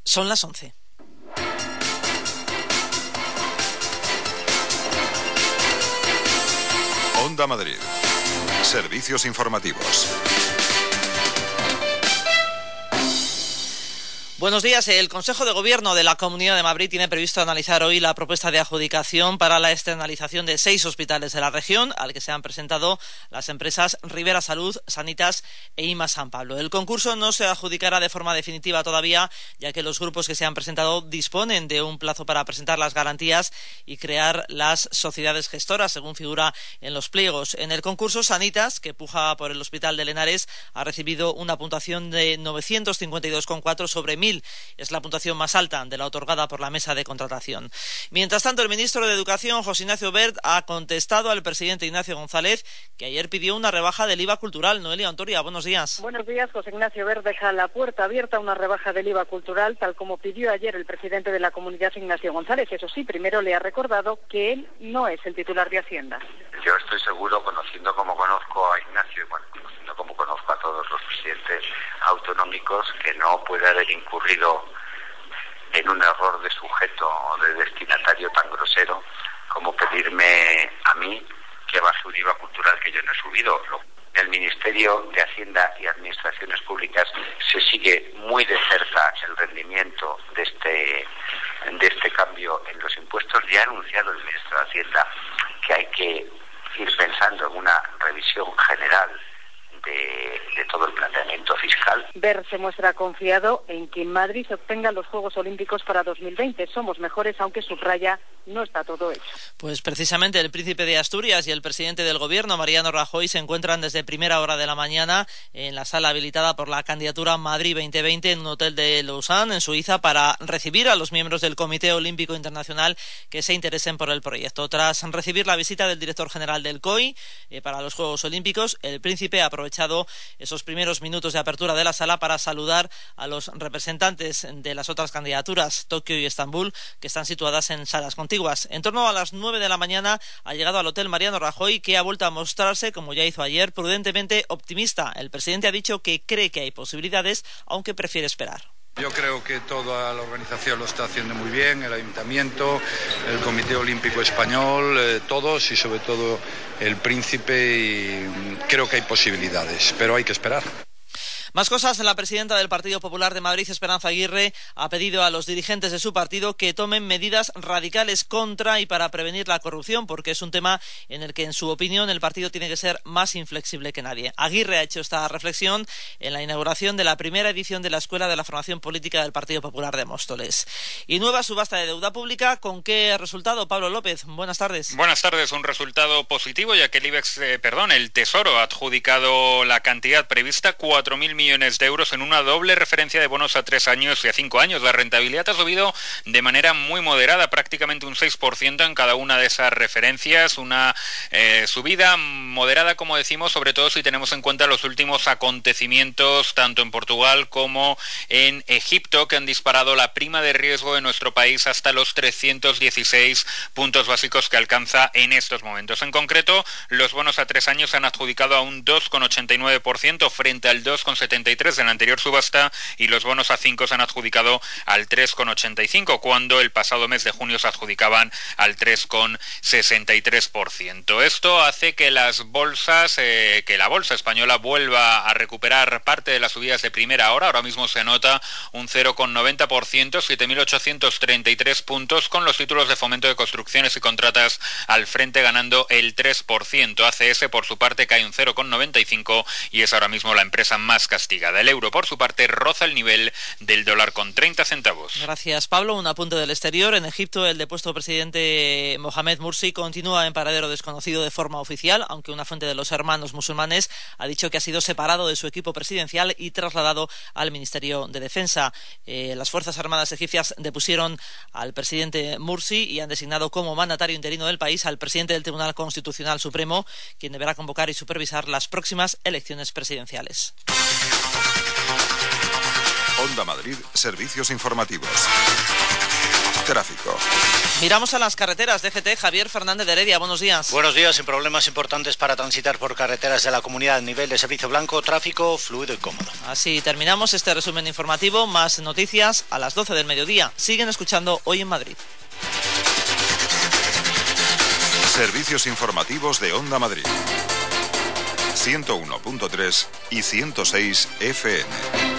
Son las 11. Onda Madrid. Servicios informativos. Buenos días. El Consejo de Gobierno de la Comunidad de Madrid tiene previsto analizar hoy la propuesta de adjudicación para la externalización de 6 hospitales de la región, al que se han presentado las empresas Rivera Salud, Sanitas e IMA San Pablo. El concurso no se adjudicará de forma definitiva todavía, ya que los grupos que se han presentado disponen de un plazo para presentar las garantías y crear las sociedades gestoras, según figura en los pliegos. En el concurso, Sanitas, que puja por el Hospital de Henares, ha recibido una puntuación de 952,4 sobre 1000. Es la puntuación más alta de la otorgada por la mesa de contratación. Mientras tanto, el ministro de Educación, José Ignacio Wert, ha contestado al presidente Ignacio González, que ayer pidió una rebaja del IVA cultural. Noelia Ontoria, buenos días. Buenos días. José Ignacio Wert deja la puerta abierta a una rebaja del IVA cultural, tal como pidió ayer el presidente de la comunidad, Ignacio González. Eso sí, primero le ha recordado que él no es el titular de Hacienda. Yo estoy seguro, conociendo como conozco a Ignacio, conociendo como conozco a todos los presidentes autonómicos, que no puede haber incurrido en un error de sujeto o de destinatario tan grosero como pedirme a mí que baje un IVA cultural que yo no he subido. El Ministerio de Hacienda y Administraciones Públicas se sigue muy de cerca el rendimiento de este cambio en los impuestos. Ya ha anunciado el ministro de Hacienda que hay que ir pensando en una revisión general de todo el planteamiento fiscal. Wert se muestra confiado en que en Madrid se obtengan los Juegos Olímpicos para 2020. Somos mejores, aunque subraya, no está todo hecho. Pues precisamente el príncipe de Asturias y el presidente del gobierno, Mariano Rajoy, se encuentran desde primera hora de la mañana en la sala habilitada por la candidatura Madrid 2020 en un hotel de Lausanne, en Suiza, para recibir a los miembros del Comité Olímpico Internacional que se interesen por el proyecto. Tras recibir la visita del director general del COI para los Juegos Olímpicos, el príncipe ha aprovechado esos primeros minutos de apertura de la sala para saludar a los representantes de las otras candidaturas, Tokio y Estambul, que están situadas en salas contiguas. En torno a las 9 de la mañana ha llegado al hotel Mariano Rajoy, que ha vuelto a mostrarse, como ya hizo ayer, prudentemente optimista. El presidente ha dicho que cree que hay posibilidades, aunque prefiere esperar. Yo creo que toda la organización lo está haciendo muy bien, el Ayuntamiento, el Comité Olímpico Español, todos y sobre todo el príncipe, y creo que hay posibilidades, pero hay que esperar. Más cosas. La presidenta del Partido Popular de Madrid, Esperanza Aguirre, ha pedido a los dirigentes de su partido que tomen medidas radicales contra y para prevenir la corrupción, porque es un tema en el que, en su opinión, el partido tiene que ser más inflexible que nadie. Aguirre ha hecho esta reflexión en la inauguración de la primera edición de la Escuela de la Formación Política del Partido Popular de Móstoles. Y nueva subasta de deuda pública. ¿Con qué resultado? Pablo López, buenas tardes. Buenas tardes. Un resultado positivo, ya que el Tesoro ha adjudicado la cantidad prevista, 4.000 millones de euros, en una doble referencia de bonos a 3 años y a 5 años. La rentabilidad ha subido de manera muy moderada, prácticamente un 6% en cada una de esas referencias. Una subida moderada, como decimos, sobre todo si tenemos en cuenta los últimos acontecimientos tanto en Portugal como en Egipto, que han disparado la prima de riesgo de nuestro país hasta los 316 puntos básicos que alcanza en estos momentos. En concreto, los bonos a 3 años se han adjudicado a un 2,89% frente al 2,73% de la anterior subasta, y los bonos a 5 se han adjudicado al 3,85%, cuando el pasado mes de junio se adjudicaban al 3,63%. Esto hace que las bolsas, que la bolsa española vuelva a recuperar parte de las subidas de primera hora. Ahora mismo se anota un 0,90%, 7.833 puntos, con los títulos de Fomento de Construcciones y Contratas al frente ganando el 3%. ACS, por su parte, cae un 0,95% y es ahora mismo la empresa más castigada. El euro, por su parte, roza el nivel del dólar con 30 centavos. Gracias, Pablo. Un apunte del exterior. En Egipto, el depuesto presidente Mohamed Morsi continúa en paradero desconocido de forma oficial, aunque una fuente de los hermanos musulmanes ha dicho que ha sido separado de su equipo presidencial y trasladado al Ministerio de Defensa. Las Fuerzas Armadas egipcias depusieron al presidente Morsi y han designado como mandatario interino del país al presidente del Tribunal Constitucional Supremo, quien deberá convocar y supervisar las próximas elecciones presidenciales. Onda Madrid, servicios informativos. Tráfico. Miramos a las carreteras. DGT, Javier Fernández de Heredia, buenos días. Buenos días, sin problemas importantes para transitar por carreteras de la comunidad. Nivel de servicio blanco, tráfico fluido y cómodo. Así terminamos este resumen informativo. Más noticias a las 12 del mediodía. Siguen escuchando Hoy en Madrid. Servicios informativos de Onda Madrid. 101.3 y 106 FM.